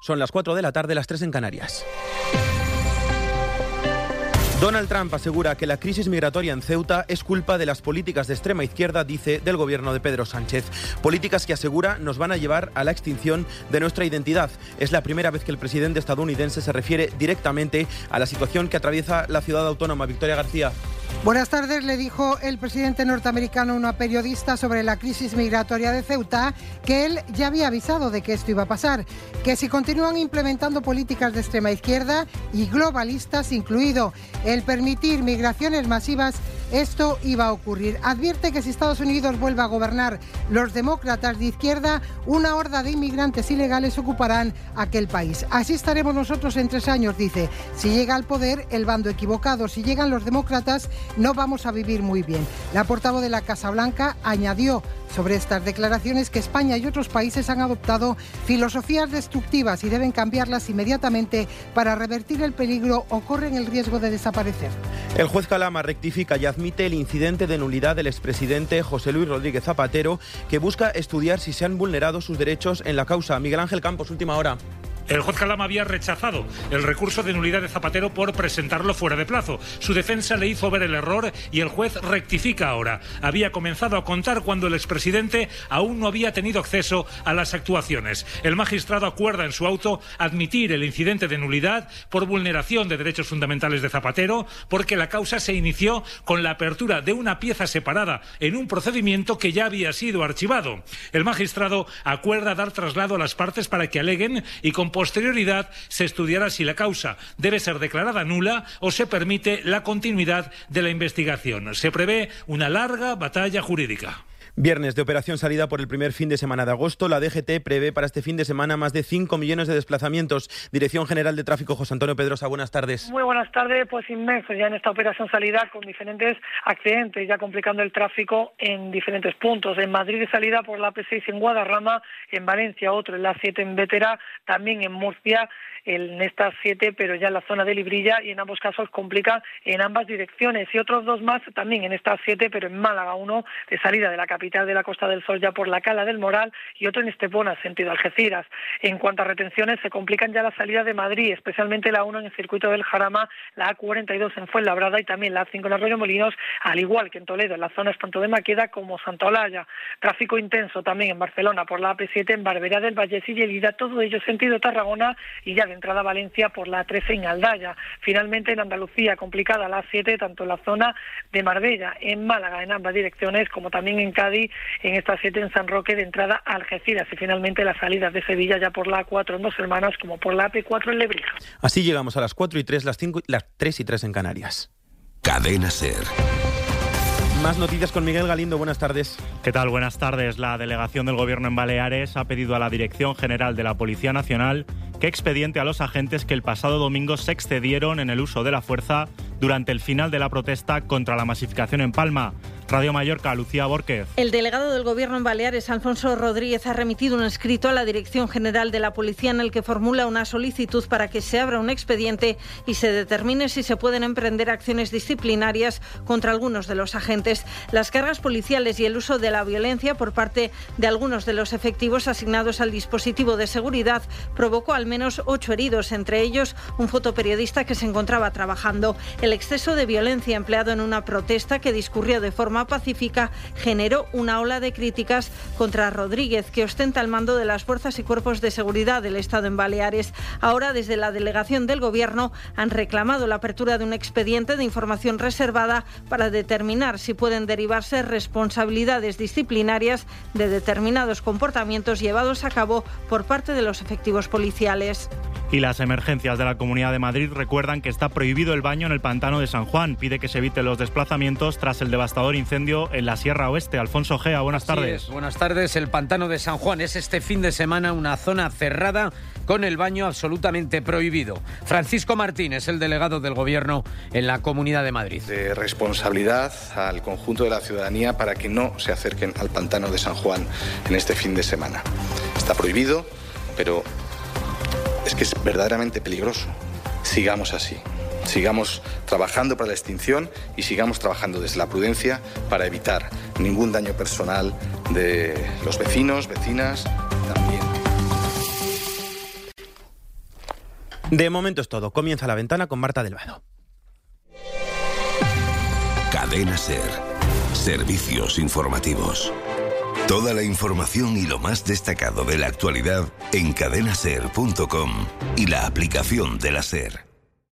Son las 4 de la tarde, las 3 en Canarias. Donald Trump asegura que la crisis migratoria en Ceuta es culpa de las políticas de extrema izquierda, dice, del gobierno de Pedro Sánchez. Políticas que, asegura, nos van a llevar a la extinción de nuestra identidad. Es la primera vez que el presidente estadounidense se refiere directamente a la situación que atraviesa la ciudad autónoma. Victoria García. Buenas tardes, le dijo el presidente norteamericano a una periodista sobre la crisis migratoria de Ceuta que él ya había avisado de que esto iba a pasar, que si continúan implementando políticas de extrema izquierda y globalistas incluido el permitir migraciones masivas, esto iba a ocurrir. Advierte que si Estados Unidos vuelve a gobernar los demócratas de izquierda, una horda de inmigrantes ilegales ocuparán aquel país. Así estaremos nosotros en 3 años, dice. Si llega al poder el bando equivocado, si llegan los demócratas, no vamos a vivir muy bien. La portavoz de la Casa Blanca añadió sobre estas declaraciones que España y otros países han adoptado filosofías destructivas y deben cambiarlas inmediatamente para revertir el peligro o corren el riesgo de desaparecer. El juez Calama rectifica y admite el incidente de nulidad del expresidente José Luis Rodríguez Zapatero, que busca estudiar si se han vulnerado sus derechos en la causa. Miguel Ángel Campos, última hora. El juez Calama había rechazado el recurso de nulidad de Zapatero por presentarlo fuera de plazo. Su defensa le hizo ver el error y el juez rectifica ahora. Había comenzado a contar cuando el expresidente aún no había tenido acceso a las actuaciones. El magistrado acuerda en su auto admitir el incidente de nulidad por vulneración de derechos fundamentales de Zapatero, porque la causa se inició con la apertura de una pieza separada en un procedimiento que ya había sido archivado. El magistrado acuerda dar traslado a las partes para que aleguen y con posterioridad se estudiará si la causa debe ser declarada nula o se permite la continuidad de la investigación. Se prevé una larga batalla jurídica. Viernes de operación salida por el primer fin de semana de agosto. La DGT prevé para este fin de semana más de 5 millones de desplazamientos. Dirección General de Tráfico, José Antonio Pedrosa, buenas tardes. Muy buenas tardes, pues inmenso ya en esta operación salida con diferentes accidentes, ya complicando el tráfico en diferentes puntos. En Madrid de salida por la AP6 en Guadarrama, en Valencia otro en la 7 en Bétera, también en Murcia en esta 7, pero ya en la zona de Librilla, y en ambos casos complica en ambas direcciones. Y otros 2 más también en esta 7, pero en Málaga, uno de salida de la capital de la Costa del Sol ya por la Cala del Moral y otro en Estepona, sentido Algeciras. En cuanto a retenciones, se complican ya la salida de Madrid, especialmente la 1 en el circuito del Jarama, la A42 en Fuenlabrada y también la A5 en Arroyo Molinos, al igual que en Toledo, en la zona tanto de Maqueda como Santa Olalla. Tráfico intenso también en Barcelona por la AP7, en Barberá del Vallés y Lleida, todo ello sentido Tarragona, y ya de entrada a Valencia por la A13 en Aldaya. Finalmente en Andalucía, complicada la A7, tanto en la zona de Marbella, en Málaga, en ambas direcciones, como también en Cádiz, en esta 7 en San Roque de entrada a Algeciras, y finalmente las salidas de Sevilla ya por la A4 en Dos Hermanas como por la AP4 en Lebrija. Así llegamos a las 4 y 3, las 3 y 3 en Canarias. Cadena SER. Más noticias con Miguel Galindo, buenas tardes. ¿Qué tal? Buenas tardes. La delegación del Gobierno en Baleares ha pedido a la Dirección General de la Policía Nacional que expediente a los agentes que el pasado domingo se excedieron en el uso de la fuerza durante el final de la protesta contra la masificación en Palma. Radio Mallorca, Lucía Bórquez. El delegado del Gobierno en Baleares, Alfonso Rodríguez, ha remitido un escrito a la Dirección General de la Policía en el que formula una solicitud para que se abra un expediente y se determine si se pueden emprender acciones disciplinarias contra algunos de los agentes. Las cargas policiales y el uso de la violencia por parte de algunos de los efectivos asignados al dispositivo de seguridad provocó al menos 8 heridos, entre ellos un fotoperiodista que se encontraba trabajando. El exceso de violencia empleado en una protesta que discurrió de forma pacífica generó una ola de críticas contra Rodríguez, que ostenta el mando de las fuerzas y cuerpos de seguridad del Estado en Baleares. Ahora, desde la delegación del Gobierno, han reclamado la apertura de un expediente de información reservada para determinar si pueden derivarse responsabilidades disciplinarias de determinados comportamientos llevados a cabo por parte de los efectivos policiales. Y las emergencias de la Comunidad de Madrid recuerdan que está prohibido el baño en el pantano de San Juan. Pide que se eviten los desplazamientos tras el devastador incendio en la Sierra Oeste. Alfonso Gea, buenas tardes. Buenas tardes. El pantano de San Juan es este fin de semana una zona cerrada con el baño absolutamente prohibido. Francisco Martín es el delegado del Gobierno en la Comunidad de Madrid. De responsabilidad al conjunto de la ciudadanía para que no se acerquen al pantano de San Juan en este fin de semana. Está prohibido, pero es que es verdaderamente peligroso. Sigamos así. Sigamos trabajando para la extinción y sigamos trabajando desde la prudencia para evitar ningún daño personal de los vecinos, vecinas, también. De momento es todo. Comienza La Ventana con Marta del Vado. Cadena SER. Servicios informativos. Toda la información y lo más destacado de la actualidad en cadenaser.com y la aplicación de la SER.